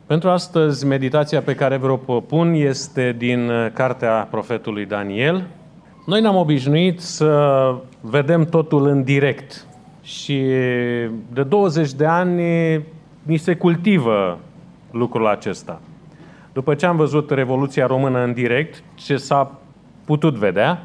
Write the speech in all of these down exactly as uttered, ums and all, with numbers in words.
Pentru astăzi, meditația pe care vă propun este din cartea profetului Daniel. Noi ne-am obișnuit să vedem totul în direct și de douăzeci de ani ni se cultivă lucrul acesta. După ce am văzut Revoluția Română în direct, ce s-a putut vedea,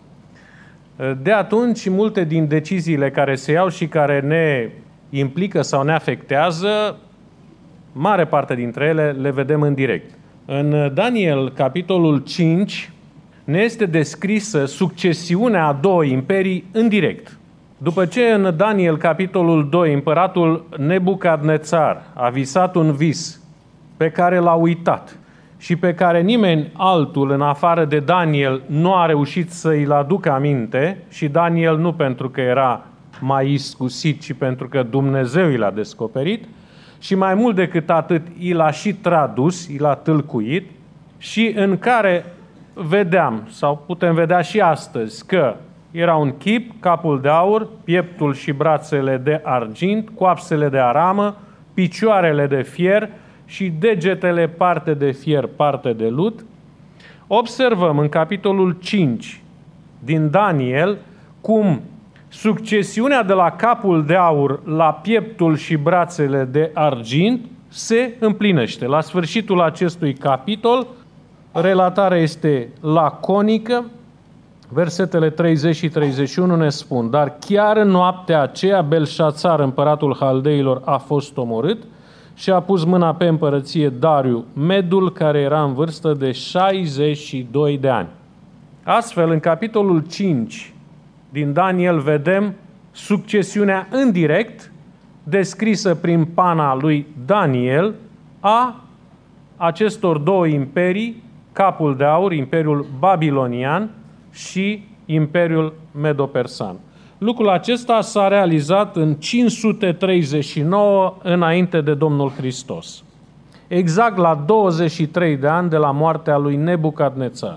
de atunci multe din deciziile care se iau și care ne implică sau ne afectează, mare parte dintre ele le vedem în direct. În Daniel, capitolul cinci, ne este descrisă succesiunea a două imperii în direct. După ce în Daniel, capitolul doi, împăratul Nebucadnețar a visat un vis pe care l-a uitat și pe care nimeni altul în afară de Daniel nu a reușit să-i aducă aminte, și Daniel nu pentru că era mai iscusit, ci pentru că Dumnezeu i l-a descoperit, și mai mult decât atât, i l-a și tradus, i l-a tâlcuit, și în care vedeam, sau putem vedea și astăzi, că era un chip, capul de aur, pieptul și brațele de argint, coapsele de aramă, picioarele de fier și degetele parte de fier, parte de lut. Observăm în capitolul cinci din Daniel cum succesiunea de la capul de aur la pieptul și brațele de argint se împlinește. La sfârșitul acestui capitol, relatarea este laconică, versetele treizeci și treizeci și unu ne spun: dar chiar în noaptea aceea Belșațar, împăratul Haldeilor, a fost omorât și a pus mâna pe împărăție Dariu, Medul, care era în vârstă de șaizeci și doi de ani. Astfel, în capitolul cinci din Daniel vedem succesiunea în direct, descrisă prin pana lui Daniel, a acestor două imperii, capul de aur, Imperiul Babilonian și Imperiul Medo-Persan. Lucrul acesta s-a realizat în cinci sute treizeci și nouă înainte de Domnul Hristos, exact la douăzeci și trei de ani de la moartea lui Nebucadnețar.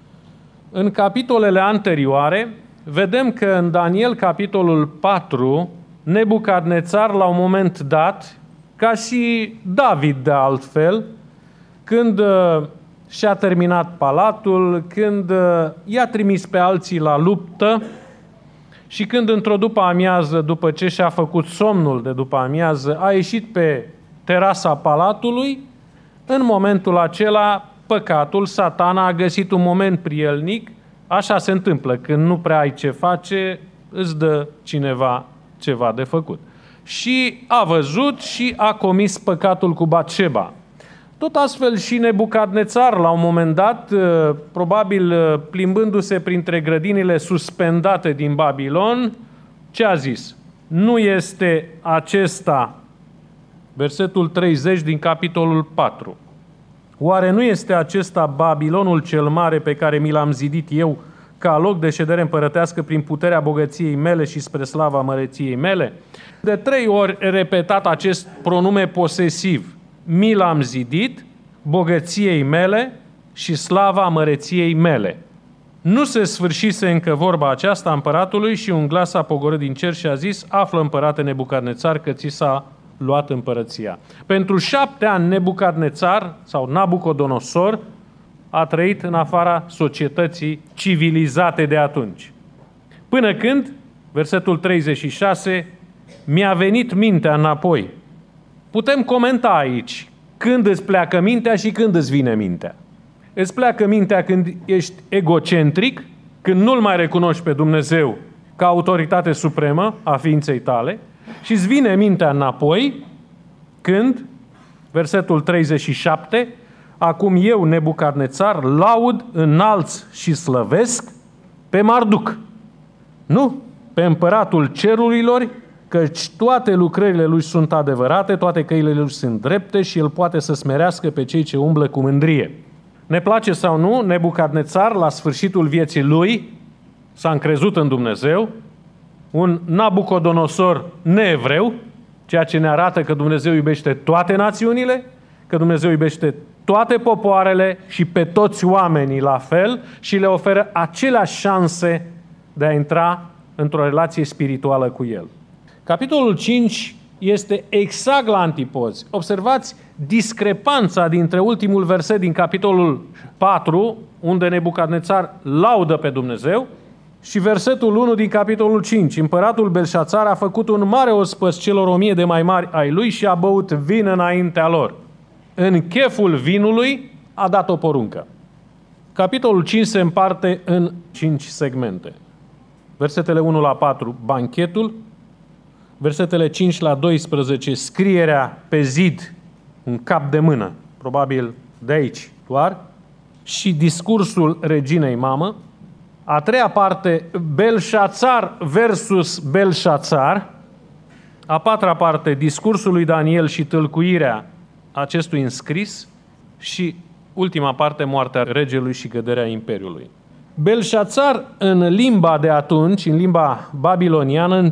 În capitolele anterioare vedem că în Daniel, capitolul patru, Nebucadnețar, la un moment dat, ca și David de altfel, când uh, și-a terminat palatul, când uh, i-a trimis pe alții la luptă și când într-o după amiază, după ce și-a făcut somnul de după amiază, a ieșit pe terasa palatului, în momentul acela păcatul, Satana, a găsit un moment prielnic. Așa se întâmplă, când nu prea ai ce face, îți dă cineva ceva de făcut. Și a văzut și a comis păcatul cu Batșeba. Tot astfel și Nebucadnețar, la un moment dat, probabil plimbându-se printre grădinile suspendate din Babilon, ce a zis? Nu este acesta, versetul treizeci din capitolul patru, oare nu este acesta Babilonul cel mare pe care mi l-am zidit eu ca loc de ședere împărătească prin puterea bogăției mele și spre slava măreției mele? De trei ori repetat acest pronume posesiv. Mi l-am zidit, bogăției mele și slava măreției mele. Nu se sfârșise încă vorba aceasta împăratului și un glas a pogorât din cer și a zis: află, împărate Nebucadnețar, că ți s-a luat împărăția. Pentru șapte ani Nebucadnețar sau Nabucodonosor a trăit în afara societății civilizate de atunci. Până când, versetul treizeci și șase, mi-a venit mintea înapoi. Putem comenta aici când îți pleacă mintea și când îți vine mintea. Îți pleacă mintea când ești egocentric, când nu-L mai recunoști pe Dumnezeu ca autoritate supremă a ființei tale, și îți vine mintea înapoi când, versetul treizeci și șapte, acum eu, Nebucadnețar, laud, înalț și slăvesc pe Marduc. Nu, pe împăratul cerurilor, căci toate lucrările lui sunt adevărate, toate căile lui sunt drepte și el poate să smerească pe cei ce umblă cu mândrie. Ne place sau nu, Nebucadnețar, la sfârșitul vieții lui, s-a încrezut în Dumnezeu, un Nabucodonosor neevreu, ceea ce ne arată că Dumnezeu iubește toate națiunile, că Dumnezeu iubește toate popoarele și pe toți oamenii la fel și le oferă aceleași șanse de a intra într-o relație spirituală cu El. Capitolul cinci este exact la antipozi. Observați discrepanța dintre ultimul verset din capitolul patru, unde Nebucadnețar laudă pe Dumnezeu, și versetul unu din capitolul cinci. Împăratul Belșațar a făcut un mare ospăț celor o mie de mai mari ai lui și a băut vin înaintea lor. În cheful vinului a dat o poruncă. Capitolul cinci se împarte în cinci segmente. Versetele unu la patru, banchetul. Versetele cinci la doisprezece, scrierea pe zid, un cap de mână, probabil de aici doar, și discursul reginei mamă. A treia parte, Belșațar versus Belșațar. A patra parte, discursul lui Daniel și tâlcuirea acestui înscris. Și ultima parte, moartea regelui și căderea imperiului. Belșațar, în limba de atunci, în limba babiloniană,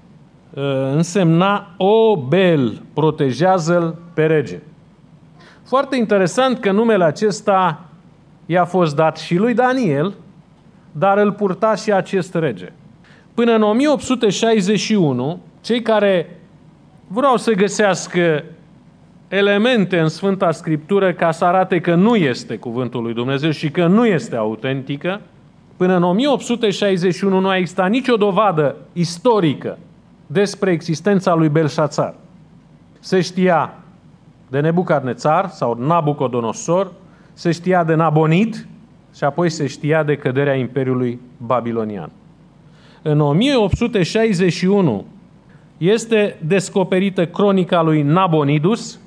însemna o bel, protejează-l pe rege. Foarte interesant că numele acesta i-a fost dat și lui Daniel, dar îl purta și acest rege. Până în o mie opt sute șaizeci și unu, cei care vreau să găsească elemente în Sfânta Scriptură ca să arate că nu este cuvântul lui Dumnezeu și că nu este autentică, până în o mie opt sute șaizeci și unu nu a existat nicio dovadă istorică despre existența lui Belșațar. Se știa de Nebucadnețar sau Nabucodonosor, se știa de Nabonid și apoi se știa de căderea Imperiului Babilonian. În o mie opt sute șaizeci și unu este descoperită cronica lui Nabonidus,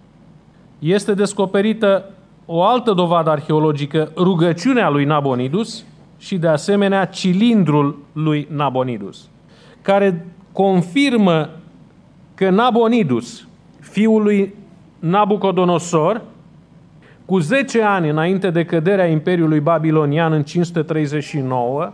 este descoperită o altă dovadă arheologică, rugăciunea lui Nabonidus și de asemenea cilindrul lui Nabonidus, care confirmă că Nabonidus, fiul lui Nabucodonosor, cu zece ani înainte de căderea Imperiului Babilonian în cinci sute treizeci și nouă,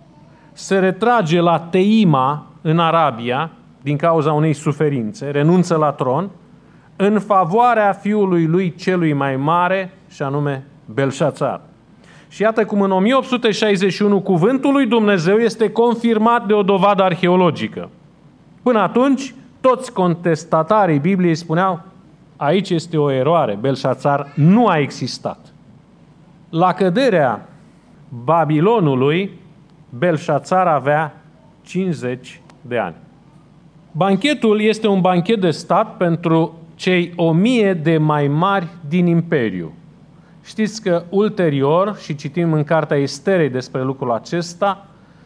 se retrage la Teima în Arabia din cauza unei suferințe, renunță la tron, în favoarea fiului lui celui mai mare, și anume Belșațar. Și iată cum în o mie opt sute șaizeci și unu cuvântul lui Dumnezeu este confirmat de o dovadă arheologică. Până atunci, toți contestatarii Bibliei spuneau: aici este o eroare, Belșațar nu a existat. La căderea Babilonului, Belșațar avea cincizeci de ani. Banchetul este un banchet de stat pentru cei o mie de mai mari din imperiu. Știți că ulterior, și citim în cartea Esterei despre lucrul acesta,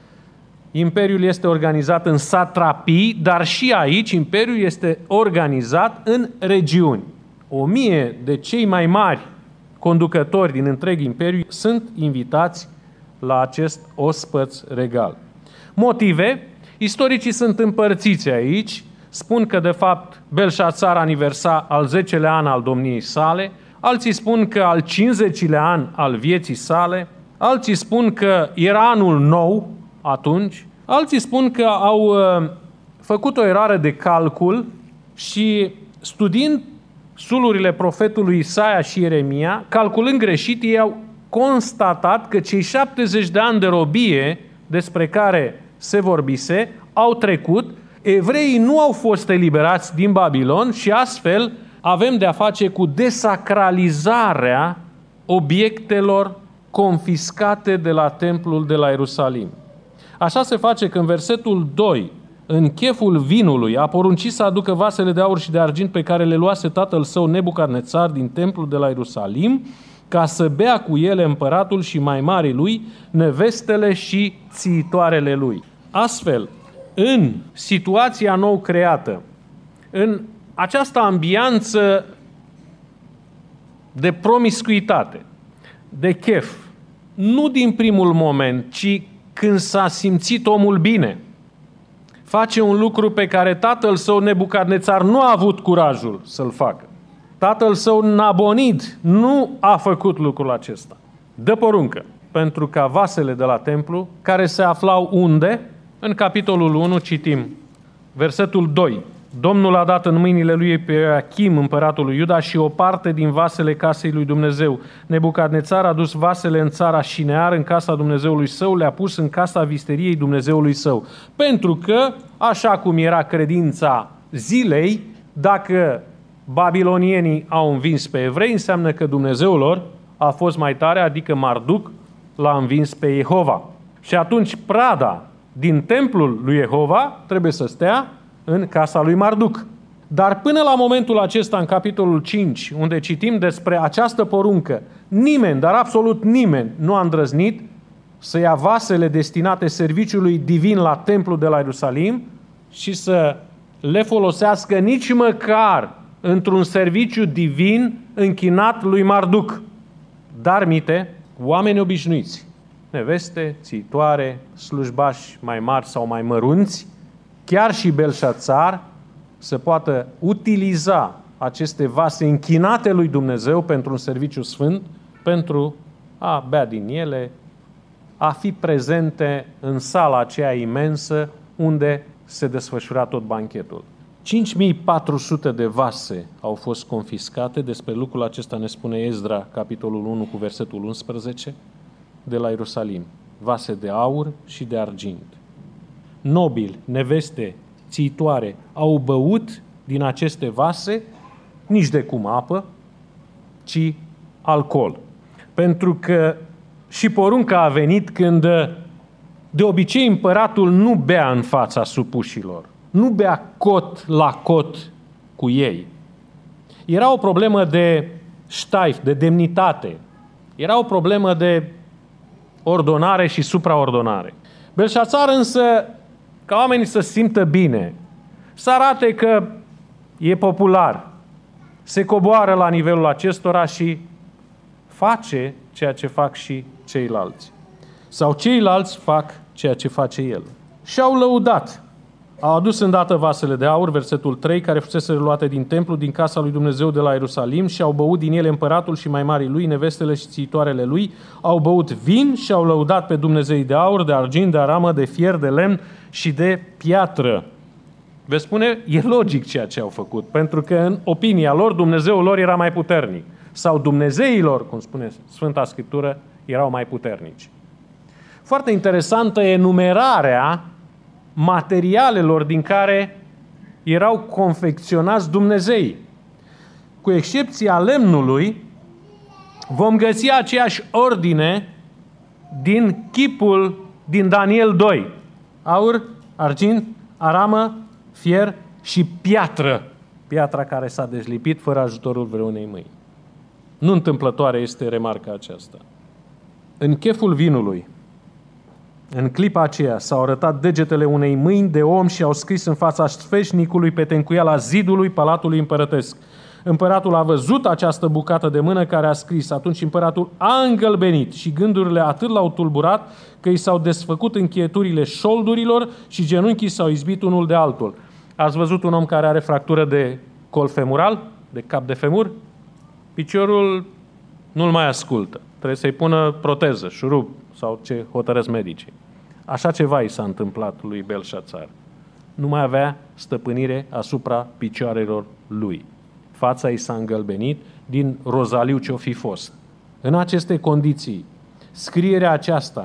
imperiul este organizat în satrapii, dar și aici imperiul este organizat în regiuni. O mie de cei mai mari conducători din întreg imperiu sunt invitați la acest ospăț regal. Motive? Istoricii sunt împărțiți aici, spun că de fapt Belșațar aniversa al zecelea an al domniei sale, alții spun că al cincizecilea an al vieții sale, alții spun că era anul nou atunci, alții spun că au uh, făcut o eroare de calcul și studiind sulurile profetului Isaia și Ieremia, calculând greșit, ei au constatat că cei șaptezeci de ani de robie despre care se vorbise au trecut, evreii nu au fost eliberați din Babilon și astfel avem de a face cu desacralizarea obiectelor confiscate de la templul de la Ierusalim. Așa se face că în versetul doi, în cheful vinului, a poruncit să aducă vasele de aur și de argint pe care le luase tatăl său Nebucadnețar din templul de la Ierusalim, ca să bea cu ele împăratul și mai marii lui, nevestele și țiitoarele lui. Astfel, în situația nou creată, în această ambianță de promiscuitate, de chef, nu din primul moment, ci când s-a simțit omul bine, face un lucru pe care tatăl său Nebucadnețar nu a avut curajul să-l facă. Tatăl său Nabonid nu a făcut lucrul acesta. Dă poruncă pentru ca vasele de la templu, care se aflau unde? În capitolul unu citim versetul doi. Domnul a dat în mâinile lui pe Ioachim, împăratul lui Iuda, și o parte din vasele casei lui Dumnezeu. Nebucadnețar a dus vasele în țara Șinear, în casa Dumnezeului său, le-a pus în casa visteriei Dumnezeului său. Pentru că, așa cum era credința zilei, dacă babilonienii au învins pe evrei, înseamnă că Dumnezeul lor a fost mai tare, adică Marduc l-a învins pe Jehova. Și atunci prada din templul lui Jehova trebuie să stea în casa lui Marduc. Dar până la momentul acesta, în capitolul cinci, unde citim despre această poruncă, nimeni, dar absolut nimeni, nu a îndrăznit să ia vasele destinate serviciului divin la templul de la Ierusalim și să le folosească nici măcar într-un serviciu divin închinat lui Marduc. Dar mite, oameni obișnuiți, neveste, țitoare, slujbași mai mari sau mai mărunți, chiar și Belșațar, să poată utiliza aceste vase închinate lui Dumnezeu pentru un serviciu sfânt, pentru a bea din ele, a fi prezente în sala aceea imensă unde se desfășura tot banchetul. cinci mii patru sute de vase au fost confiscate, despre lucrul acesta ne spune Esdra, capitolul unu cu versetul unsprezece, de la Ierusalim. Vase de aur și de argint. Nobili, neveste, țitoare au băut din aceste vase, nici de cum apă, ci alcool. Pentru că și porunca a venit când de obicei împăratul nu bea în fața supușilor, nu bea cot la cot cu ei. Era o problemă de ștaif, de demnitate. Era o problemă de ordonare și supraordonare. Belșațar însă, ca oamenii să se simtă bine, să arate că e popular, se coboară la nivelul acestora și face ceea ce fac și ceilalți. Sau ceilalți fac ceea ce face el. Și-au lăudat. Au adus îndată vasele de aur, versetul trei, care fusese luate din templu, din casa lui Dumnezeu de la Ierusalim, și au băut din ele împăratul și mai marii lui, nevestele și țitoarele lui, au băut vin și au lăudat pe Dumnezei de aur, de argint, de aramă, de fier, de lemn și de piatră. Veți spune, e logic ceea ce au făcut, pentru că în opinia lor, Dumnezeul lor era mai puternic. Sau dumnezeilor, cum spune Sfânta Scriptură, erau mai puternici. Foarte interesantă enumerarea materialelor din care erau confecționați Dumnezei. Cu excepția lemnului, vom găsi aceeași ordine din chipul din Daniel doi. Aur, argint, aramă, fier și piatră. Piatra care s-a dezlipit fără ajutorul vreunei mâini. Nu întâmplătoare este remarca aceasta. În cheful vinului, în clipa aceea, s-au arătat degetele unei mâini de om și au scris în fața sfeșnicului pe tencuiala zidului palatului împărătesc. Împăratul a văzut această bucată de mână care a scris. Atunci împăratul a îngălbenit și gândurile atât l-au tulburat că i s-au desfăcut încheieturile șoldurilor și genunchii s-au izbit unul de altul. Ați văzut un om care are fractură de col femural, de cap de femur? Piciorul nu-l mai ascultă. Trebuie să-i pună proteză, șurub sau ce hotărăsc medicii. Așa ceva i s-a întâmplat lui Belșațar. Nu mai avea stăpânire asupra picioarelor lui. Fața i s-a îngălbenit din rozaliu ce-o fi fost. În aceste condiții, scrierea aceasta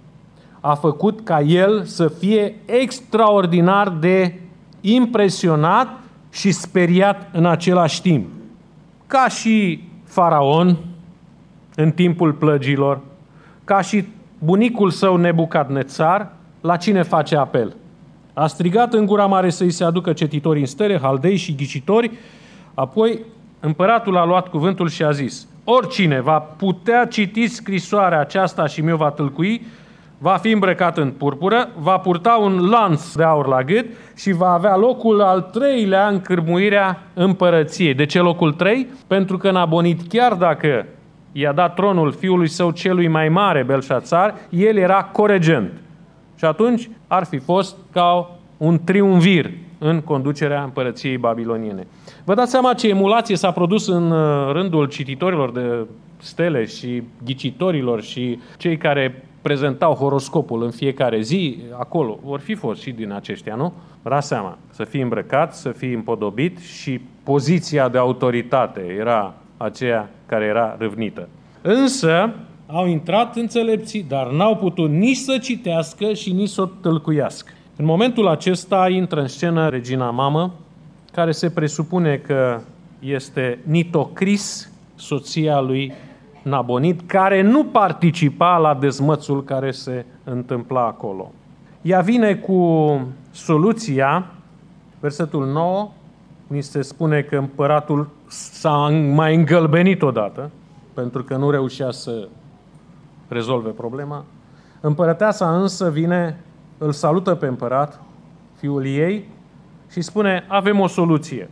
a făcut ca el să fie extraordinar de impresionat și speriat în același timp. Ca și Faraon în timpul plăgilor, ca și bunicul său Nebucadnețar, la cine face apel? A strigat în gura mare să-i se aducă cetitori în stele, haldei și ghicitori, apoi împăratul a luat cuvântul și a zis: oricine va putea citi scrisoarea aceasta și mi-o va tâlcui, va fi îmbrăcat în purpură, va purta un lanț de aur la gât și va avea locul al treilea în cârmuirea împărăției. De ce locul trei? Pentru că Nabonid, chiar dacă i-a dat tronul fiului său celui mai mare, Belșațar, el era coregent. Și atunci ar fi fost ca un triumvir în conducerea împărăției babiloniene. Vă dați seama ce emulație s-a produs în rândul cititorilor de stele și ghicitorilor și cei care prezentau horoscopul în fiecare zi, acolo vor fi fost și din aceștia, nu? Vă dați seama, să fii îmbrăcat, să fii împodobit și poziția de autoritate era aceea care era râvnită. Însă au intrat înțelepții, dar n-au putut nici să citească și nici să o tâlcuiască. În momentul acesta intră în scenă regina mamă care se presupune că este Nitocris, soția lui Nabonid, care nu participa la dezmățul care se întâmpla acolo. Ea vine cu soluția, versetul nouă, ni se spune că împăratul s-a mai îngălbenit odată, pentru că nu reușea să rezolve problema. Împărăteasa însă vine, îl salută pe împărat, fiul ei, și spune, avem o soluție.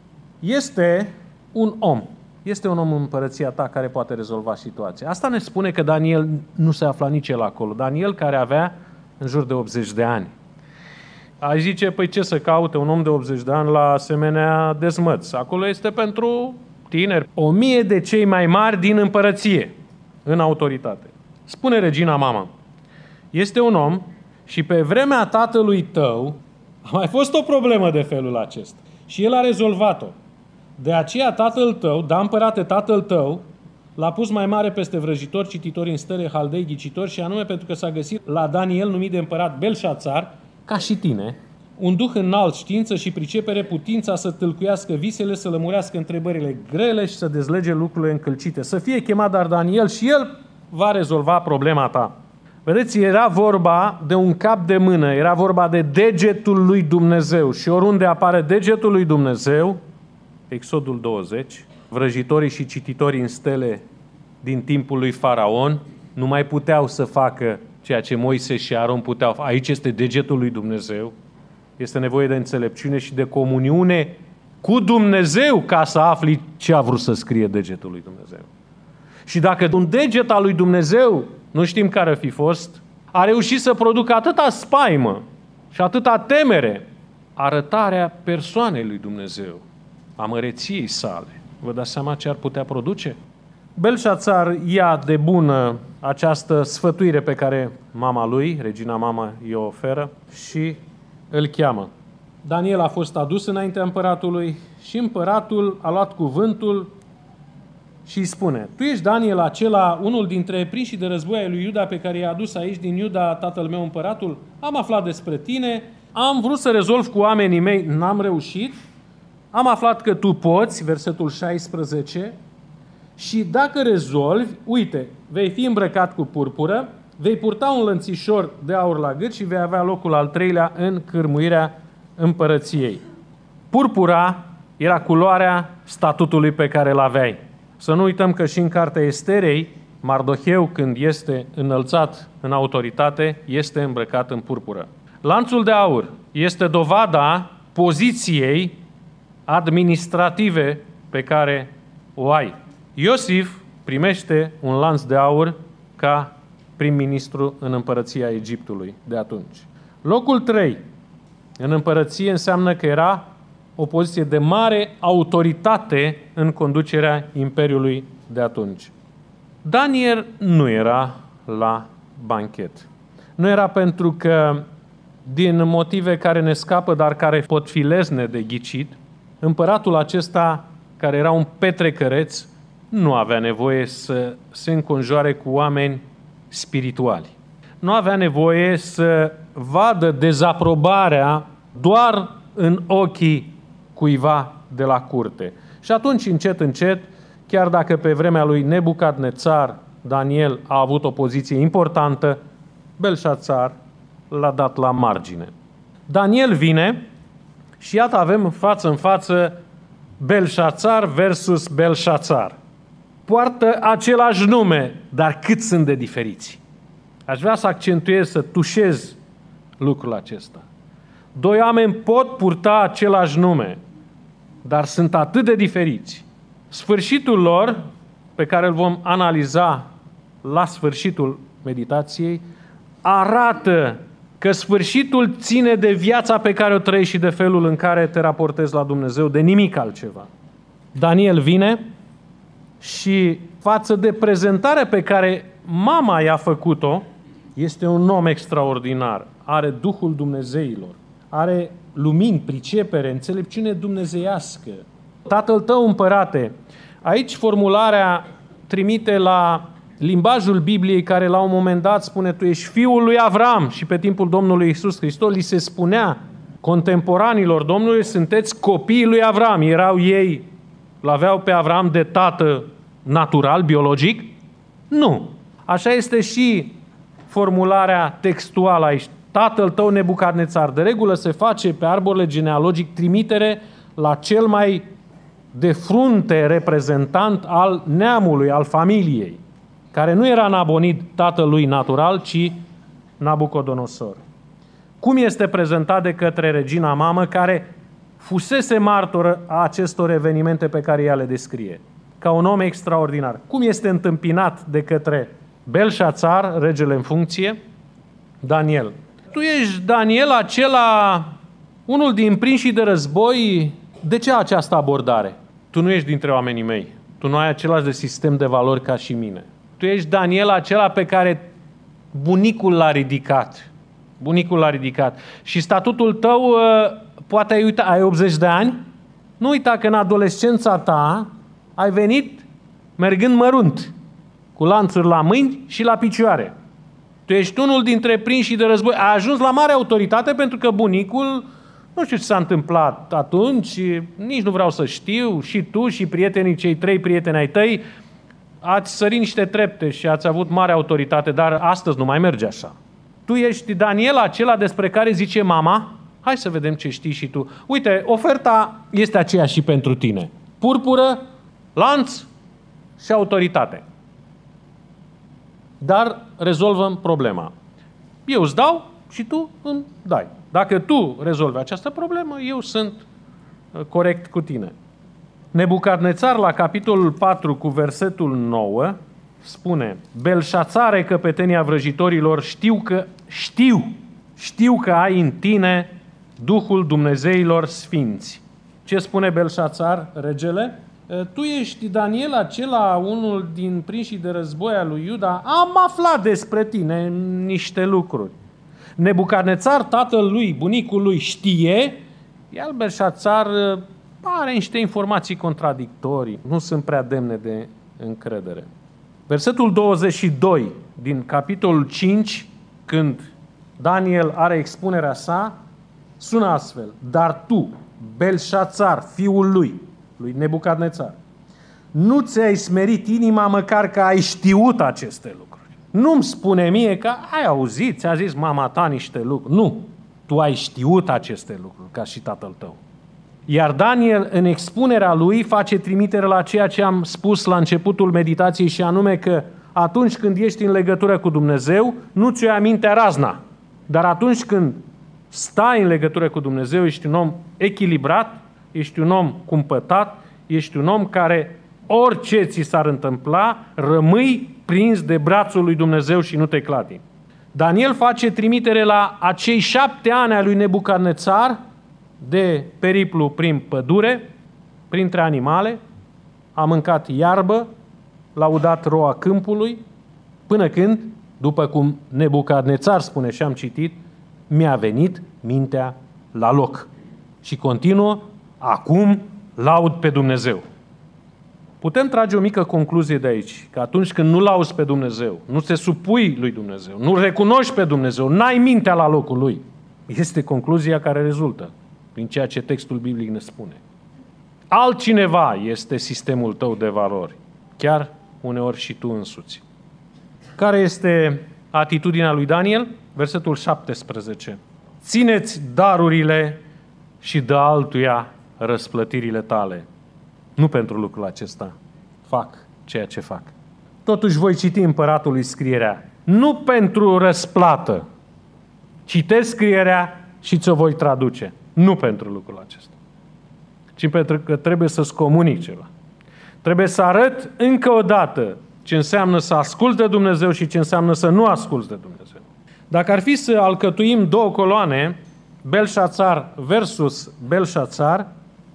Este un om, este un om în împărăția ta care poate rezolva situația. Asta ne spune că Daniel nu se afla nici el acolo. Daniel care avea în jur de optzeci de ani. Aș zice, păi ce să caute un om de optzeci de ani la asemenea dezmăț? Acolo este pentru tineri. O mie de cei mai mari din împărăție, în autoritate. Spune regina mama, este un om și pe vremea tatălui tău a mai fost o problemă de felul acesta. Și el a rezolvat-o. De aceea tatăl tău, da împărate tatăl tău, l-a pus mai mare peste vrăjitori, cititori în stele, haldei, ghicitori, și anume pentru că s-a găsit la Daniel, numit de împărat Belșațar, ca și tine, un duh înalt, știință și pricepere, putința să tâlcuiască visele, să lămurească întrebările grele și să dezlege lucrurile încălcite. Să fie chemat dar Daniel și el va rezolva problema ta. Vedeți, era vorba de un cap de mână, era vorba de degetul lui Dumnezeu. Și oriunde apare degetul lui Dumnezeu, Exodul douăzeci, vrăjitorii și cititorii în stele din timpul lui Faraon nu mai puteau să facă ceea ce Moise și Aron puteau. Aici este degetul lui Dumnezeu. Este nevoie de înțelepciune și de comuniune cu Dumnezeu ca să afli ce a vrut să scrie degetul lui Dumnezeu. Și dacă un deget al lui Dumnezeu, nu știm care ar fi fost, a reușit să producă atâta spaimă și atâta temere, arătarea persoanei lui Dumnezeu, a măreției sale, vă dați seama ce ar putea produce? Belșațar ia de bună această sfătuire pe care mama lui, regina mama, i-o oferă și îl cheamă. Daniel a fost adus înaintea împăratului și împăratul a luat cuvântul și îi spune, tu ești Daniel acela, unul dintre prinșii de război ai lui Iuda pe care i-a adus aici din Iuda tatăl meu împăratul? Am aflat despre tine, am vrut să rezolv cu oamenii mei, n-am reușit, am aflat că tu poți, versetul șaisprezece, și dacă rezolvi, uite, vei fi îmbrăcat cu purpură, vei purta un lănțișor de aur la gât și vei avea locul al treilea în cârmuirea împărăției. Purpura era culoarea statutului pe care îl aveai. Să nu uităm că și în cartea Esterei, Mardoheu, când este înălțat în autoritate, este îmbrăcat în purpură. Lanțul de aur este dovada poziției administrative pe care o ai. Iosif primește un lanț de aur ca prim-ministru în împărăția Egiptului de atunci. Locul trei în împărăție înseamnă că era o poziție de mare autoritate în conducerea imperiului de atunci. Daniel nu era la banchet. Nu era pentru că, din motive care ne scapă, dar care pot fi lezne de ghicit, împăratul acesta, care era un petrecăreț, nu avea nevoie să se înconjoare cu oameni spirituali. Nu avea nevoie să vadă dezaprobarea doar în ochii cuiva de la curte. Și atunci, încet, încet, chiar dacă pe vremea lui Nebucadnețar Daniel a avut o poziție importantă, Belșațar l-a dat la margine. Daniel vine și iată avem față în față Belșațar versus Belșațar. Poartă același nume, dar cât sunt de diferiți. Aș vrea să accentuez, să tușez lucrul acesta. Doi oameni pot purta același nume, dar sunt atât de diferiți. Sfârșitul lor, pe care îl vom analiza la sfârșitul meditației, arată că sfârșitul ține de viața pe care o trăiești și de felul în care te raportezi la Dumnezeu, de nimic altceva. Daniel vine și față de prezentarea pe care mama i-a făcut-o, este un om extraordinar, are Duhul Dumnezeilor, are lumini, pricepere, înțelepciune dumnezeiască. Tatăl tău, împărate, aici formularea trimite la limbajul Bibliei care la un moment dat spune tu ești fiul lui Avram și pe timpul Domnului Iisus Hristos li se spunea contemporanilor Domnului, sunteți copiii lui Avram. Erau ei, l-aveau pe Avram de tată natural, biologic? Nu. Așa este și formularea textuală aici. Tatăl tău Nebucadnețar. De regulă se face pe arborele genealogic trimitere la cel mai de frunte reprezentant al neamului, al familiei, care nu era Nabonid, tatălui natural, ci Nabucodonosor. Cum este prezentat de către regina mamă, care fusese martoră a acestor evenimente pe care ea le descrie? Ca un om extraordinar. Cum este întâmpinat de către Belșațar, regele în funcție? Daniel. Tu ești, Daniel, acela, unul din prinșii de război. De ce această abordare? Tu nu ești dintre oamenii mei. Tu nu ai același de sistem de valori ca și mine. Tu ești, Daniel, acela pe care bunicul l-a ridicat. Bunicul l-a ridicat. Și statutul tău, poate ai uitat, ai optzeci de ani? Nu uita că în adolescența ta ai venit mergând mărunt, cu lanțuri la mâini și la picioare. Tu ești unul dintre prinșii de război. Ai ajuns la mare autoritate pentru că bunicul, nu știu ce s-a întâmplat atunci, nici nu vreau să știu, și tu și prietenii, cei trei prieteni ai tăi, ați sărit niște trepte și ați avut mare autoritate, dar astăzi nu mai merge așa. Tu ești, Daniel, acela despre care zice mama, hai să vedem ce știi și tu. Uite, oferta este aceeași și pentru tine. Purpură, lanț și autoritate. Dar rezolvăm problema. Eu îți dau și tu îmi dai. Dacă tu rezolvi această problemă, eu sunt corect cu tine. Nebucadnețar, la capitolul patru, cu versetul nouă, spune: Belșațare, căpetenia vrăjitorilor, știu că, știu, știu că ai în tine Duhul Dumnezeilor Sfinți. Ce spune Belșațar, regele? Tu ești, Daniel, acela, unul din prinșii de război al lui Iuda. Am aflat despre tine niște lucruri. Nebucadnețar, tatăl lui, bunicul lui, știe, iar Belșațar are niște informații contradictorii. Nu sunt prea demne de încredere. Versetul douăzeci și doi din capitolul cinci, când Daniel are expunerea sa, sună astfel: Dar tu, Belșațar, fiul lui, lui Nebucadnețar, nu ți-ai smerit inima măcar că ai știut aceste lucruri. Nu-mi spune mie că ai auzit, ți-a zis mama ta niște lucruri. Nu, tu ai știut aceste lucruri, ca și tatăl tău. Iar Daniel, în expunerea lui, face trimitere la ceea ce am spus la începutul meditației, și anume că atunci când ești în legătură cu Dumnezeu, nu ți-o ia mintea razna. Dar atunci când stai în legătură cu Dumnezeu, ești un om echilibrat, ești un om cumpătat, ești un om care, orice ți s-ar întâmpla, rămâi prins de brațul lui Dumnezeu și nu te clatini. Daniel face trimitere la acei șapte ani ai lui Nebucadnețar de periplu prin pădure, printre animale, a mâncat iarbă, l-a udat roa câmpului, până când, după cum Nebucadnețar spune și am citit, mi-a venit mintea la loc. Și continuă: acum laud pe Dumnezeu. Putem trage o mică concluzie de aici, că atunci când nu lauzi pe Dumnezeu, nu te supui lui Dumnezeu, nu recunoști pe Dumnezeu, n-ai mintea la locul lui, este concluzia care rezultă prin ceea ce textul biblic ne spune. Altcineva este sistemul tău de valori, chiar uneori și tu însuți. Care este atitudinea lui Daniel? Versetul șaptesprezece. Țineți darurile și dă altuia răsplătirile tale. Nu pentru lucrul acesta fac ceea ce fac. Totuși voi citi împăratului scrierea. Nu pentru răsplată. Citesc scrierea și ți-o voi traduce. Nu pentru lucrul acesta, ci pentru că trebuie să-ți comunic ceva. Trebuie să arăt încă o dată ce înseamnă să asculți de Dumnezeu și ce înseamnă să nu asculți de Dumnezeu. Dacă ar fi să alcătuim două coloane, Belșațar versus Belșațar,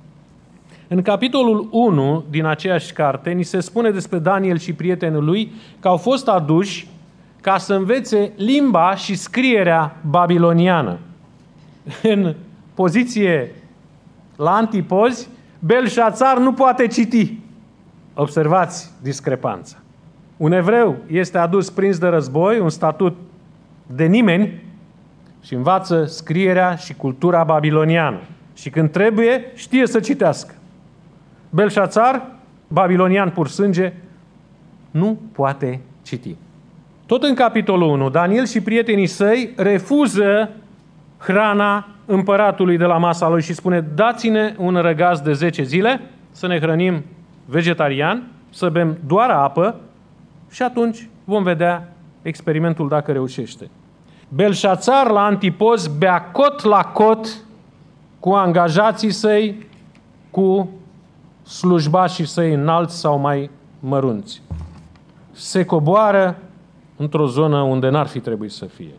în capitolul unu din aceeași carte ni se spune despre Daniel și prietenul lui că au fost aduși ca să învețe limba și scrierea babiloniană. În poziție la antipozi, Belșațar nu poate citi. Observați discrepanța. Un evreu este adus prins de război, un statut de nimeni, și învață scrierea și cultura babiloniană. Și când trebuie, știe să citească. Belșațar, babilonian pur sânge, nu poate citi. Tot în capitolul unu, Daniel și prietenii săi refuză hrana împăratului de la masa lui și spune: dați-ne un răgaz de zece zile să ne hrănim vegetarian, să bem doar apă și atunci vom vedea experimentul dacă reușește. Belșațar la antipoz bea cot la cot cu angajații săi, cu slujbașii săi înalți sau mai mărunți. Se coboară într-o zonă unde n-ar fi trebuit să fie.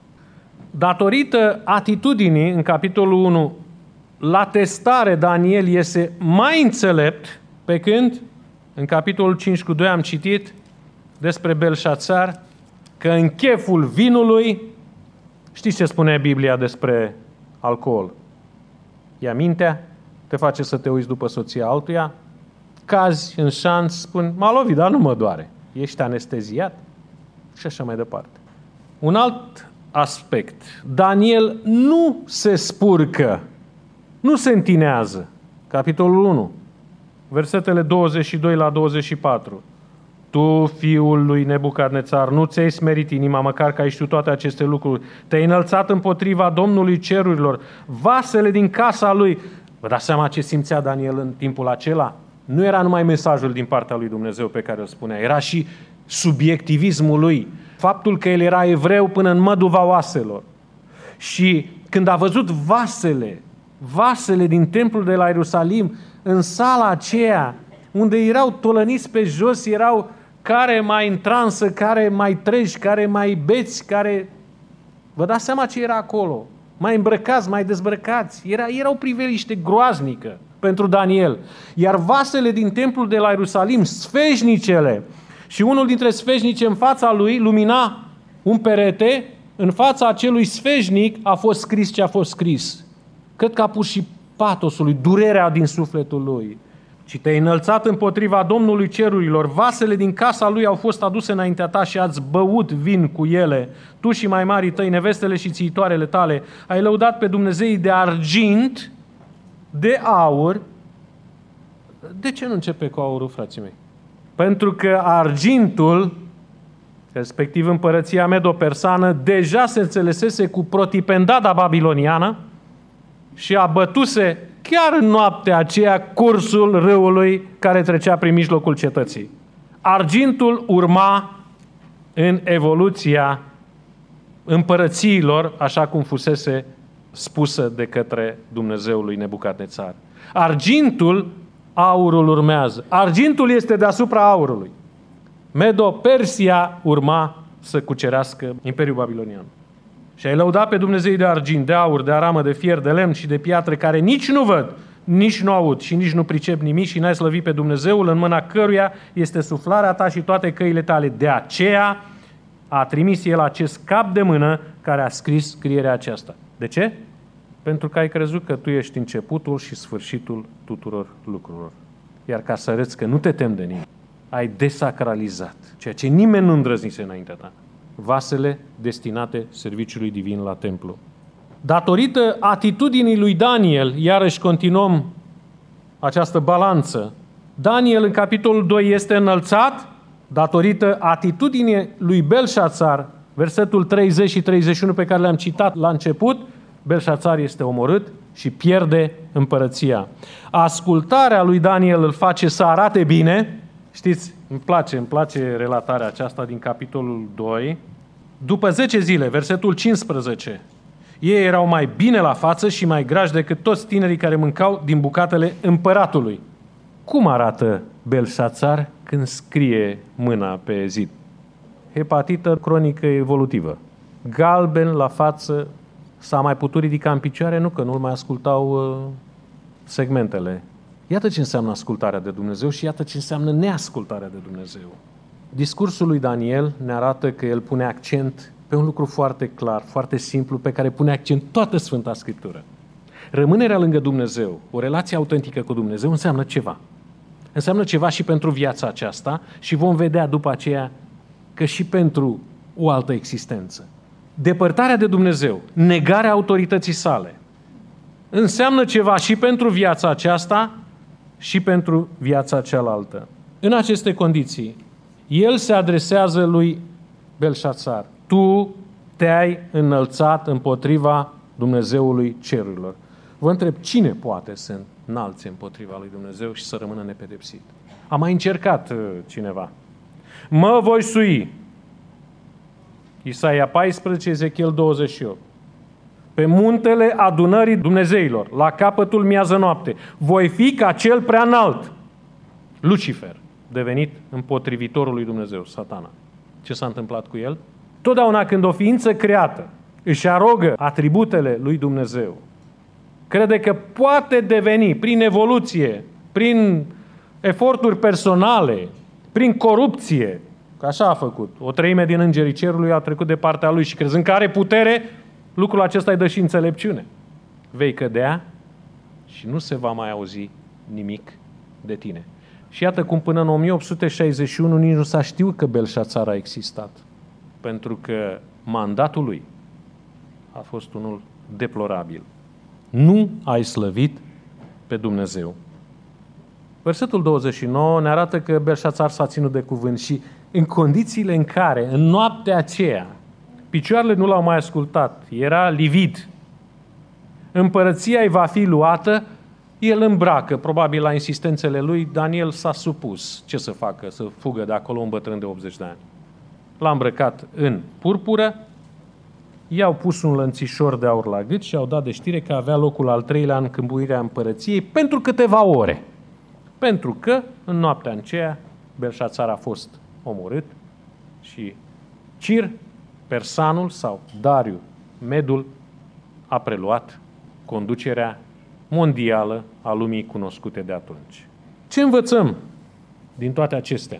Datorită atitudinii, în capitolul unu, la testare Daniel iese mai înțelept, pe când în capitolul cinci cu doi am citit despre Belșațar că în cheful vinului, știți ce spune Biblia despre alcool? Ia mintea, te face să te uiți după soția altuia, cazi în șanț, spun: m-a lovit, dar nu mă doare. Ești anesteziat? Și așa mai departe. Un alt aspect. Daniel nu se spurcă, nu se întinează. Capitolul unu, versetele douăzeci și doi la douăzeci și patru. Tu, fiul lui Nebucadnețar, nu ți-ai smerit inima, măcar că ai știut toate aceste lucruri. Te-ai înălțat împotriva Domnului cerurilor, vasele din casa lui. Vă dați seama ce simțea Daniel în timpul acela? Nu era numai mesajul din partea lui Dumnezeu pe care îl spunea, era și subiectivismul lui. Faptul că el era evreu până în măduva oaselor. Și când a văzut vasele, vasele din templul de la Ierusalim, în sala aceea, unde erau tolăniți pe jos, erau care mai în transă, care mai treji, care mai beți, care... Vă dați seama ce era acolo? Mai îmbrăcați, mai dezbrăcați. Era, era o priveliște groaznică pentru Daniel. Iar vasele din templul de la Ierusalim, sfeșnicele, și unul dintre sfeșnice în fața lui lumina un perete, în fața acelui sfeșnic a fost scris ce a fost scris. Cred că a pus și patosul lui, durerea din sufletul lui. Și te-ai înălțat împotriva Domnului cerurilor, vasele din casa lui au fost aduse înaintea ta și ați băut vin cu ele, tu și mai marii tăi, nevestele și țiitoarele tale, ai lăudat pe Dumnezeii de argint, de aur. De ce nu începe cu aurul, frații mei? Pentru că argintul, respectiv împărăția medo-persană, deja se înțelesese cu protipendada babiloniană și abătuse chiar în noaptea aceea cursul râului care trecea prin mijlocul cetății. Argintul urma în evoluția împărățiilor, așa cum fusese spusă de către Dumnezeul lui Nebucadnețar. Argintul, aurul urmează. Argintul este deasupra aurului. Medo-Persia urma să cucerească Imperiul Babilonian. Și ai lăudat pe Dumnezei de argint, de aur, de aramă, de fier, de lemn și de piatră, care nici nu văd, nici nu aud și nici nu pricep nimic, și n-ai slăvit pe Dumnezeul, în mâna căruia este suflarea ta și toate căile tale. De aceea a trimis el acest cap de mână care a scris scrierea aceasta. De ce? Pentru că ai crezut că tu ești începutul și sfârșitul tuturor lucrurilor. Iar ca să arăți că nu te temi de nimeni, ai desacralizat ceea ce nimeni nu îndrăznise înaintea ta. Vasele destinate serviciului divin la templu. Datorită atitudinii lui Daniel, iarăși continuăm această balanță, Daniel în capitolul doi este înălțat, datorită atitudinii lui Belșațar, versetul treizeci și treizeci și unu pe care le-am citat la început, Belșațar este omorât și pierde împărăția. Ascultarea lui Daniel îl face să arate bine. Știți, îmi place, îmi place relatarea aceasta din capitolul doi. După zece zile, versetul cincisprezece, ei erau mai bine la față și mai grași decât toți tinerii care mâncau din bucatele împăratului. Cum arată Belșațar când scrie mâna pe zid? Hepatită cronică evolutivă. Galben la față, s-a mai putut ridica în picioare? Nu, că nu-l mai ascultau uh, segmentele. Iată ce înseamnă ascultarea de Dumnezeu și iată ce înseamnă neascultarea de Dumnezeu. Discursul lui Daniel ne arată că el pune accent pe un lucru foarte clar, foarte simplu, pe care pune accent toată Sfânta Scriptură. Rămânerea lângă Dumnezeu, o relație autentică cu Dumnezeu, înseamnă ceva. Înseamnă ceva și pentru viața aceasta și vom vedea după aceea că și pentru o altă existență. depărtarea de Dumnezeu, negarea autorității sale, înseamnă ceva și pentru viața aceasta și pentru viața cealaltă. În aceste condiții, el se adresează lui Belșațar. Tu te-ai înălțat împotriva Dumnezeului cerurilor. Vă întreb, cine poate să înalțe împotriva lui Dumnezeu și să rămână nepedepsit? A mai încercat uh, cineva. Mă voi sui. Isaia paisprezece, Ezechiel douăzeci și opt. Pe muntele adunării Dumnezeilor, la capătul miază noapte, voi fi ca cel prea înalt. Lucifer, devenit împotrivitorul lui Dumnezeu, Satana. Ce s-a întâmplat cu el? Totdeauna când o ființă creată își arogă atributele lui Dumnezeu, crede că poate deveni, prin evoluție, prin eforturi personale, prin corupție, că așa a făcut. O treime din îngerii cerului a trecut de partea lui și crezând că are putere, lucrul acesta îi dă și înțelepciune. Vei cădea și nu se va mai auzi nimic de tine. Și iată cum până în o mie opt sute șaizeci și unu nici nu s-a știut că Belșațar a existat. Pentru că mandatul lui a fost unul deplorabil. Nu ai slăvit pe Dumnezeu. Versetul douăzeci și nouă ne arată că Belșațar s-a ținut de cuvânt și în condițiile în care, în noaptea aceea, picioarele nu l-au mai ascultat, era livid, împărăția îi va fi luată, el îmbracă, probabil la insistențele lui, Daniel s-a supus. Ce să facă? Să fugă de acolo un bătrân de optzeci de ani. L-a îmbrăcat în purpură, i-au pus un lănțișor de aur la gât și au dat de știre că avea locul al treilea în câmpuirea împărăției pentru câteva ore. Pentru că în noaptea aceea Belșațar a fost omorât și Cir, persanul sau Dariu, Medul, a preluat conducerea mondială a lumii cunoscute de atunci. Ce învățăm din toate acestea?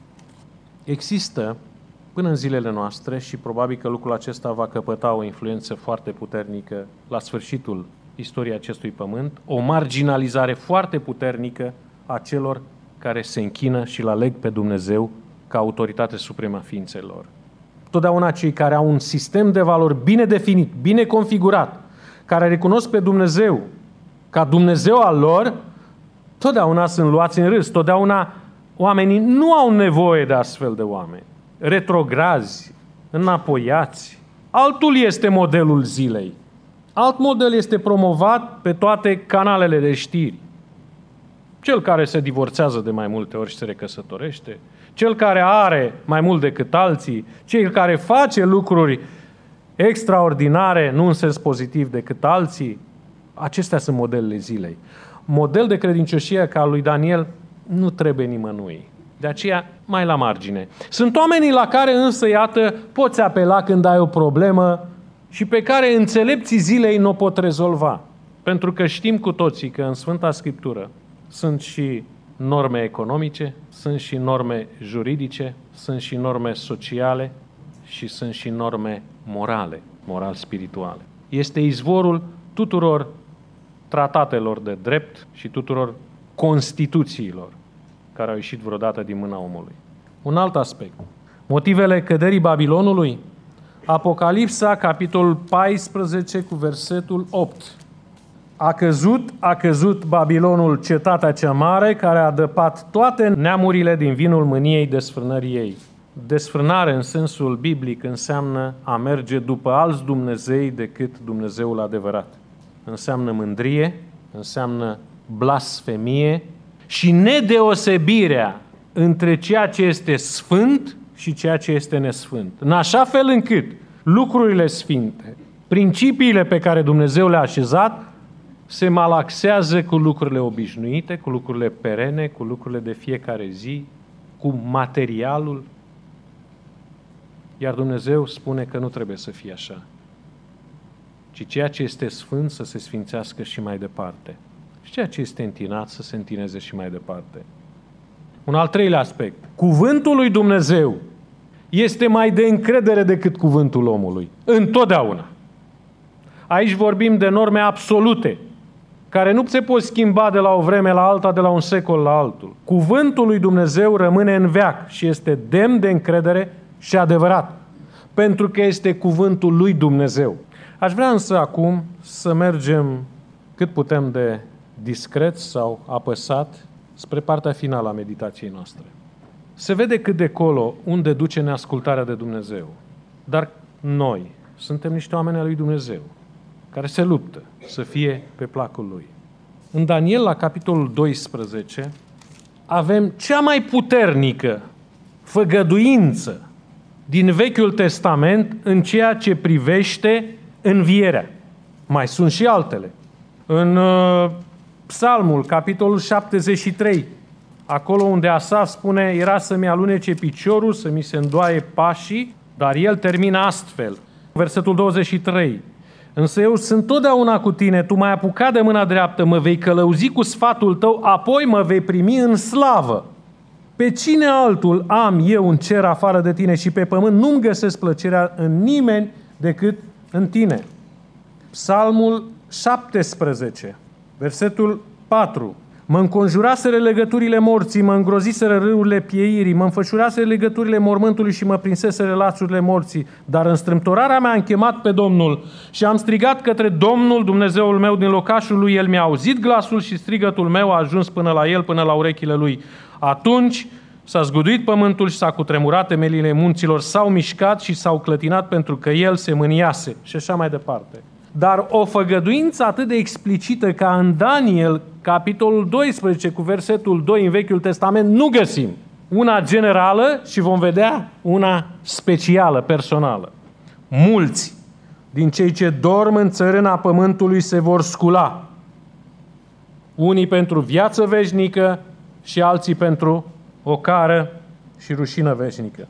Există până în zilele noastre și probabil că lucrul acesta va căpăta o influență foarte puternică la sfârșitul istoriei acestui pământ, o marginalizare foarte puternică a celor care se închină și îl aleg pe Dumnezeu ca autoritate supremă a ființelor. Totdeauna cei care au un sistem de valori bine definit, bine configurat, care recunosc pe Dumnezeu ca Dumnezeu al lor, totdeauna sunt luați în râs. Totdeauna oamenii nu au nevoie de astfel de oameni. Retrograzi, înapoiați. Altul este modelul zilei. Alt model este promovat pe toate canalele de știri. Cel care se divorțează de mai multe ori și se recăsătorește, cel care are mai mult decât alții, cel care face lucruri extraordinare, nu în sens pozitiv decât alții, acestea sunt modelele zilei. Model de credincioșie ca al lui Daniel nu trebuie nimănui. De aceea, mai la margine. Sunt oamenii la care însă, iată, poți apela când ai o problemă și pe care înțelepții zilei nu o pot rezolva. Pentru că știm cu toții că în Sfânta Scriptură sunt și norme economice, sunt și norme juridice, sunt și norme sociale și sunt și norme morale, moral-spirituale. Este izvorul tuturor tratatelor de drept și tuturor constituțiilor care au ieșit vreodată din mâna omului. Un alt aspect. Motivele căderii Babilonului. Apocalipsa, capitolul paisprezece, cu versetul opt. A căzut, a căzut Babilonul, cetatea cea mare, care a dăpat toate neamurile din vinul mâniei desfrânării ei. Desfrânare în sensul biblic înseamnă a merge după alți Dumnezei decât Dumnezeul adevărat. Înseamnă mândrie, înseamnă blasfemie și nedeosebirea între ceea ce este sfânt și ceea ce este nesfânt. În așa fel încât lucrurile sfinte, principiile pe care Dumnezeu le-a așezat, se malaxează cu lucrurile obișnuite, cu lucrurile perene, cu lucrurile de fiecare zi, cu materialul. Iar Dumnezeu spune că nu trebuie să fie așa, ci ceea ce este sfânt să se sfințească și mai departe. Și ceea ce este întinat să se întineze și mai departe. Un al treilea aspect. Cuvântul lui Dumnezeu este mai de încredere decât cuvântul omului. Întotdeauna. Aici vorbim de norme absolute, care nu se pot schimba de la o vreme la alta, de la un secol la altul. Cuvântul lui Dumnezeu rămâne în veac și este demn de încredere și adevărat. pentru că este cuvântul lui Dumnezeu. Aș vrea însă acum să mergem cât putem de discret sau apăsat spre partea finală a meditației noastre. Se vede cât de colo unde duce neascultarea de Dumnezeu. Dar noi suntem niște oameni al lui Dumnezeu, care se luptă să fie pe placul lui. În Daniel, la capitolul doisprezece, avem cea mai puternică făgăduință din Vechiul Testament în ceea ce privește învierea. Mai sunt și altele. În uh, Psalmul, capitolul șaptezeci și trei, acolo unde Asaf spune, era să-mi alunece piciorul, să mi se îndoaie pașii, dar el termină astfel. Versetul douăzeci și trei. Însă eu sunt totdeauna cu tine, tu m-ai apucat de mâna dreaptă, mă vei călăuzi cu sfatul tău, apoi mă vei primi în slavă. Pe cine altul am eu în cer afară de tine și pe pământ nu-mi găsesc plăcerea în nimeni decât în tine. Psalmul șaptesprezece, versetul patru. Mă înconjuraseră legăturile morții, mă îngroziseră râurile pieirii, mă înfășuraseră legăturile mormântului și mă prinseseră lațurile morții. Dar în strâmtorarea mea am chemat pe Domnul și am strigat către Domnul, Dumnezeul meu, din locașul lui. El mi-a auzit glasul și strigătul meu a ajuns până la el, până la urechile lui. Atunci s-a zguduit pământul și s-a cutremurat temelile munților, s-au mișcat și s-au clătinat pentru că el se mâniase și așa mai departe. Dar o făgăduință atât de explicită ca în Daniel, capitolul doisprezece, cu versetul doi în Vechiul Testament, nu găsim. Una generală și vom vedea una specială, personală. Mulți din cei ce dorm în țărâna pământului se vor scula. Unii pentru viață veșnică și alții pentru ocară și rușină veșnică.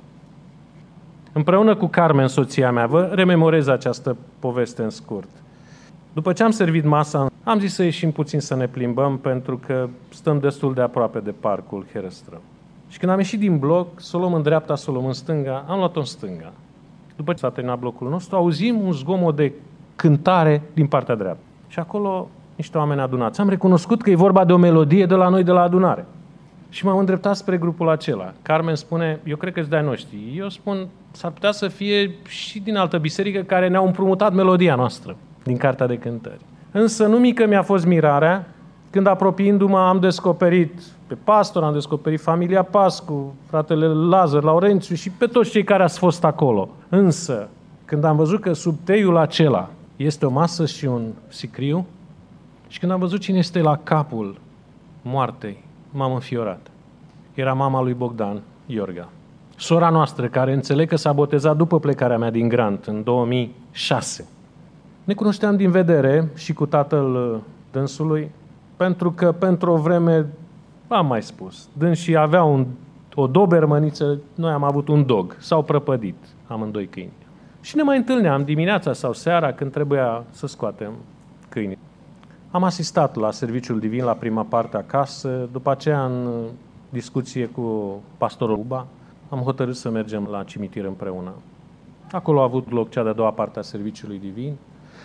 Împreună cu Carmen, soția mea, vă rememorez această poveste în scurt. După ce am servit masa, am zis să ieșim puțin să ne plimbăm, pentru că stăm destul de aproape de parcul Herăstrău. Și când am ieșit din bloc, să o luăm în dreapta, să o luăm în stânga, am luat-o în stânga. După ce s-a terminat blocul nostru, auzim un zgomot de cântare din partea dreaptă. Și acolo niște oameni adunați. Am recunoscut că e vorba de o melodie de la noi, de la adunare. Și m-am îndreptat spre grupul acela. Carmen spune, eu cred că-s de-ai noștri. Eu spun, s-ar putea să fie și din altă biserică care ne-au împrumutat melodia noastră din Cartea de Cântări. Însă nu mică mi-a fost mirarea când, apropiindu-mă, am descoperit pe pastor, am descoperit familia Pascu, fratele Lazar, Laurențiu și pe toți cei care ați fost acolo. Însă, când am văzut că sub teiul acela este o masă și un sicriu și când am văzut cine este la capul moartei, m-am înfiorat. Era mama lui Bogdan Iorga. Sora noastră, care înțeleg că s-a botezat după plecarea mea din Grant, în două mii șase. Ne cunoșteam din vedere și cu tatăl dânsului, pentru că pentru o vreme, am mai spus, dânsii avea un, o dobermăniță, noi am avut un dog, s-au prăpădit amândoi câini. Și ne mai întâlneam dimineața sau seara când trebuia să scoatem câinii. Am asistat la serviciul divin la prima parte acasă, după aceea în discuție cu pastorul Uba, am hotărât să mergem la cimitir împreună. Acolo a avut loc cea de-a doua parte a serviciului divin.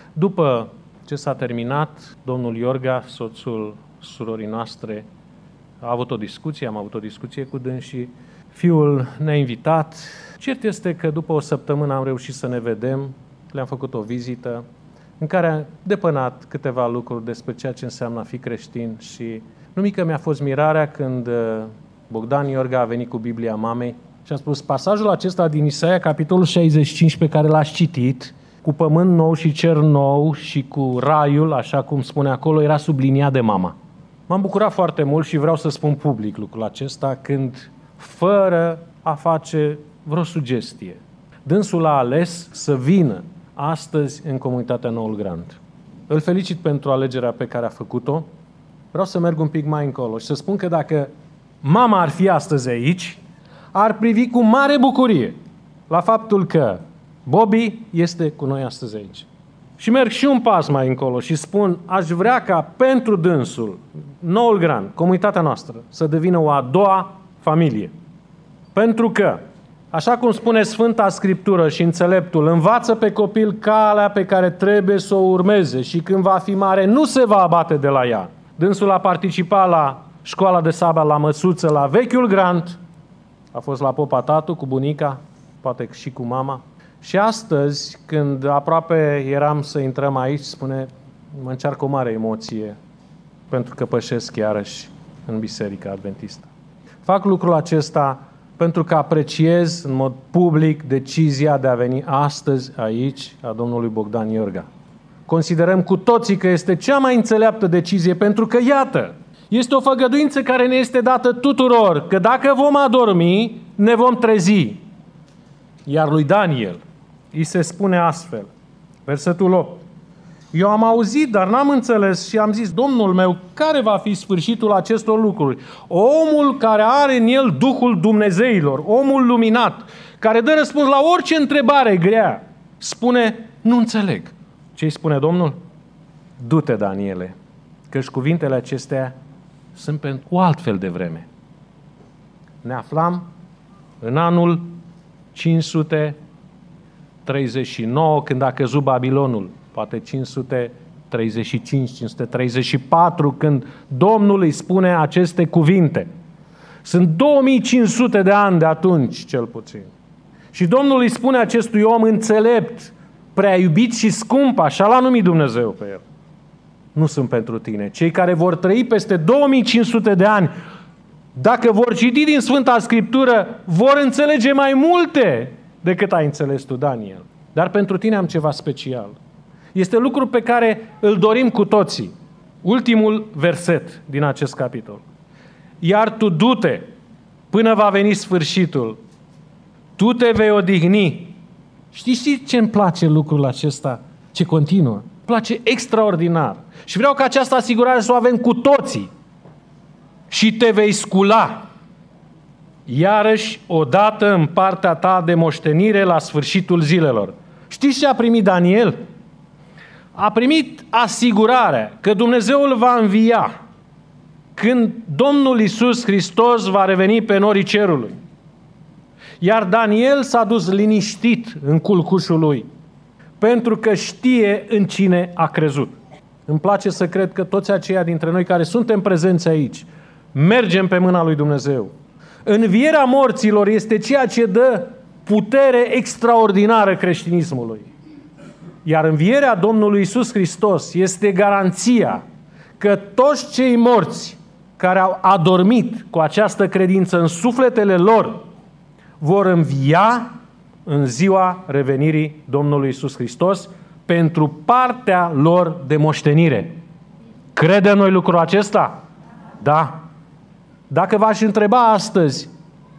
După ce s-a terminat, domnul Iorga, soțul surorii noastre, a avut o discuție, am avut o discuție cu dânsii. Fiul ne-a invitat. Cert este că după o săptămână am reușit să ne vedem, le-am făcut o vizită, în care am depănat câteva lucruri despre ceea ce înseamnă a fi creștin și nu mică mi-a fost mirarea când Bogdan Iorga a venit cu Biblia mamei și a spus, pasajul acesta din Isaia, capitolul șaizeci și cinci, pe care l-ați citit, cu pământ nou și cer nou și cu raiul, așa cum spune acolo, era subliniat de mama. M-am bucurat foarte mult și vreau să spun public lucrul acesta când, fără a face vreo sugestie, dânsul a ales să vină astăzi în comunitatea Noul Grant. Îl felicit pentru alegerea pe care a făcut-o. Vreau să merg un pic mai încolo și să spun că dacă mama ar fi astăzi aici, ar privi cu mare bucurie la faptul că Bobby este cu noi astăzi aici. Și merg și un pas mai încolo și spun, aș vrea ca pentru dânsul, Noul Grant, comunitatea noastră, să devină o a doua familie. Pentru că, așa cum spune Sfânta Scriptură și înțeleptul, învață pe copil calea pe care trebuie să o urmeze și când va fi mare nu se va abate de la ea. Dânsul a participat la școala de sabat la Măsuță, la Vechiul Grant, a fost la Popa Tatu cu bunica, poate și cu mama, Și astăzi, când aproape eram să intrăm aici, spune, mă încearcă o mare emoție, pentru că pășesc iarăși în Biserica Adventistă. Fac lucrul acesta pentru că apreciez în mod public decizia de a veni astăzi aici a domnului Bogdan Iorga. Considerăm cu toții că este cea mai înțeleaptă decizie, pentru că, iată, este o făgăduință care ne este dată tuturor, că dacă vom adormi, ne vom trezi. Iar lui Daniel îi se spune astfel, versetul opt, eu am auzit, dar n-am înțeles și am zis, Domnul meu, care va fi sfârșitul acestor lucruri? Omul care are în el Duhul Dumnezeilor, omul luminat, care dă răspuns la orice întrebare grea, spune, nu înțeleg. Ce îi spune Domnul? Du-te, Daniele, căci cuvintele acestea sunt pentru o altfel de vreme. Ne aflam în anul cinci sute treizeci și nouă, când a căzut Babilonul, poate cinci sute treizeci și cinci, cinci sute treizeci și patru, când Domnul îi spune aceste cuvinte. Sunt două mii cinci sute de ani de atunci, cel puțin. Și Domnul îi spune acestui om înțelept, prea iubit și scump, așa l-a numit Dumnezeu pe el. Nu sunt pentru tine. Cei care vor trăi peste două mii cinci sute de ani, dacă vor citi din Sfânta Scriptură, vor înțelege mai multe decât ai înțeles tu, Daniel. Dar pentru tine am ceva special. Este lucru pe care îl dorim cu toții. Ultimul verset din acest capitol. Iar tu du-te până va veni sfârșitul. Tu te vei odihni. Știți ce îmi place lucrul acesta? Ce continuă? Îmi place extraordinar. Și vreau ca această asigurare să o avem cu toții. Și te vei scula. Iarăși, odată în partea ta de moștenire la sfârșitul zilelor. Știți ce a primit Daniel? A primit asigurarea că Dumnezeu îl va învia când Domnul Iisus Hristos va reveni pe norii cerului. Iar Daniel s-a dus liniștit în culcușul lui, pentru că știe în cine a crezut. Îmi place să cred că toți aceia dintre noi care suntem prezenți aici, mergem pe mâna lui Dumnezeu. Învierea morților este ceea ce dă putere extraordinară creștinismului. Iar învierea Domnului Iisus Hristos este garanția că toți cei morți care au adormit cu această credință în sufletele lor vor învia în ziua revenirii Domnului Iisus Hristos pentru partea lor de moștenire. Crede noi lucrul acesta? Da. Dacă v-aș întreba astăzi,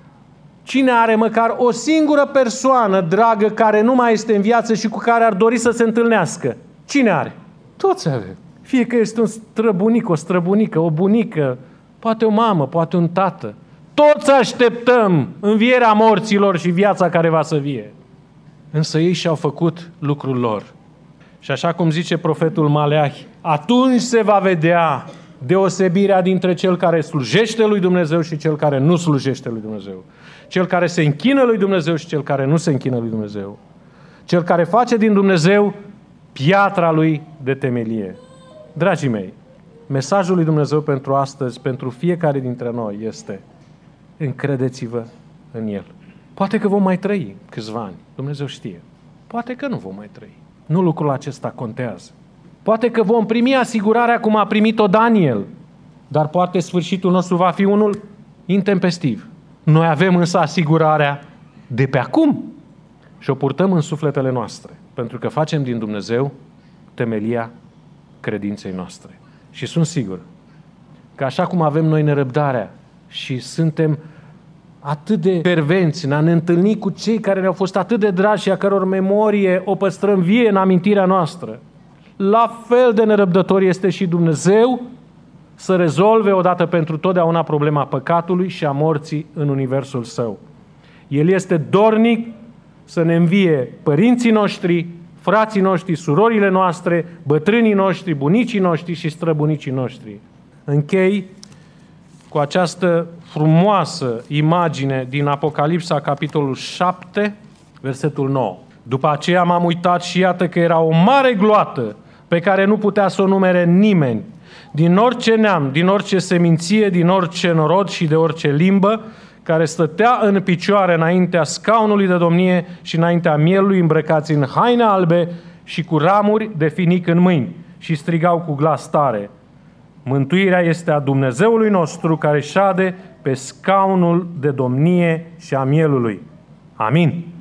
cine are măcar o singură persoană dragă care nu mai este în viață și cu care ar dori să se întâlnească? Cine are? Toți avem. Fie că este un străbunic, o străbunică, o bunică, poate o mamă, poate un tată. Toți așteptăm învierea morților și viața care va să vie. Însă ei și-au făcut lucrul lor. Și așa cum zice profetul Maleahi, atunci se va vedea deosebirea dintre cel care slujește lui Dumnezeu și cel care nu slujește lui Dumnezeu. Cel care se închină lui Dumnezeu și cel care nu se închină lui Dumnezeu. Cel care face din Dumnezeu piatra lui de temelie. Dragii mei, mesajul lui Dumnezeu pentru astăzi, pentru fiecare dintre noi este: încredeți-vă în El. Poate că vom mai trăi câțiva ani, Dumnezeu știe. Poate că nu vom mai trăi. Nu lucrul acesta contează. Poate că vom primi asigurarea cum a primit-o Daniel, dar poate sfârșitul nostru va fi unul intempestiv. Noi avem însă asigurarea de pe acum și o purtăm în sufletele noastre, pentru că facem din Dumnezeu temelia credinței noastre. Și sunt sigur că așa cum avem noi nerăbdarea și suntem atât de fervenți în a ne întâlni cu cei care ne-au fost atât de dragi și a căror memorie o păstrăm vie în amintirea noastră, la fel de nerăbdător este și Dumnezeu să rezolve odată pentru totdeauna problema păcatului și a morții în universul Său. El este dornic să ne învie părinții noștri, frații noștri, surorile noastre, bătrânii noștri, bunicii noștri și străbunicii noștri. Închei cu această frumoasă imagine din Apocalipsa, capitolul șapte, versetul nouă. După aceea m-am uitat și iată că era o mare gloată pe care nu putea să o numere nimeni, din orice neam, din orice seminție, din orice norod și de orice limbă, care stătea în picioare înaintea scaunului de domnie și înaintea mielului, îmbrăcați în haine albe și cu ramuri de finic în mâini, și strigau cu glas tare: Mântuirea este a Dumnezeului nostru care șade pe scaunul de domnie și a mielului. Amin.